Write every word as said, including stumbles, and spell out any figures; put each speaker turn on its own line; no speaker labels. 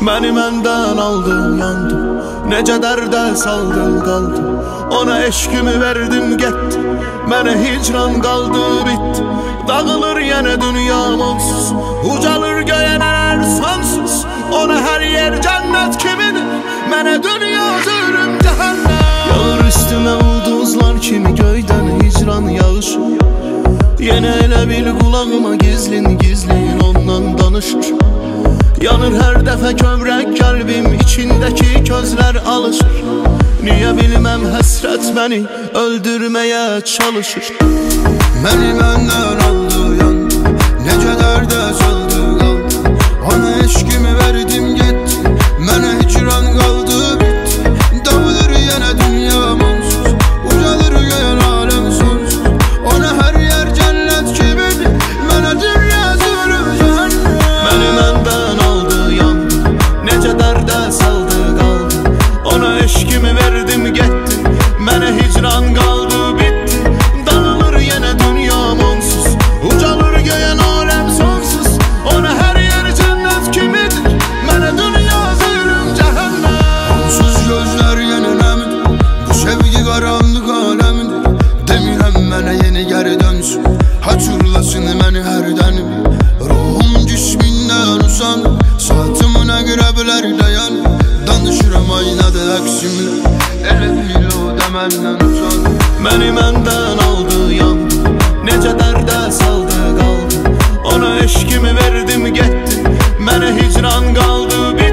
Məni məndən aldı, yandı. Necə dərdə saldı, qaldı. Ona eşkimi verdim, getdi. Mənə hicran qaldı, bitdi. Dağılır yenə dünyam onsuz. Ucalır göyənələr sonsuz. Ona hər yer cənnət kimidir. Mənə dünya zürüm cəhənnəm. Yağır üstümə ulduzlar kimi göydən hicran yağışı. Yenə elə bil qulağıma gizlin gizlin ondan danışır. Yanır hər dəfə kövrək qəlbim, içindəki közlər alışır. Niyə bilməm həsrət məni öldürməyə çalışır.
Məni məndən aldı, yandı. Necə dərdə saldı, qaldı. Ona eşkimi verdim, getdi. Mənə hicran qaldı, bitdi. Dağılır yenə dünyam onsuz. Ucalır göyən aləm sonsuz. Ona hər yer cənnət kimidir. Mənə dünya zülüm cəhənnəm.
Məni məndən aldı, yandı. Necə dərdə saldı, qaldı. Ona eşkimi verdim, getdi. Mənə hicran qaldı, bitdi. Dağılır yenə dünyam onsuz. Ucalır göyən aləm sonsuz. Ona hər yer cənnət kimidir. Mənə dünya zülüm cəhənnəm.
Onsuz gözlər yenə nəmidir. Bu sevgi qaranlıq aləmidir. Demirəm mənə yeni geri dönsün. Hatırlasın məni hərdən bir. Ruhum cismindən usanır. Saatımın əqrəblər dayanır. Danışıram aynadı əksimlə. Elə bil o da məndən usanır.
Məni məndən aldı, yandı. Necə dərdə saldı, qaldı. Ona eşkimi verdim, getdi. Mənə hicran qaldı, bitdi.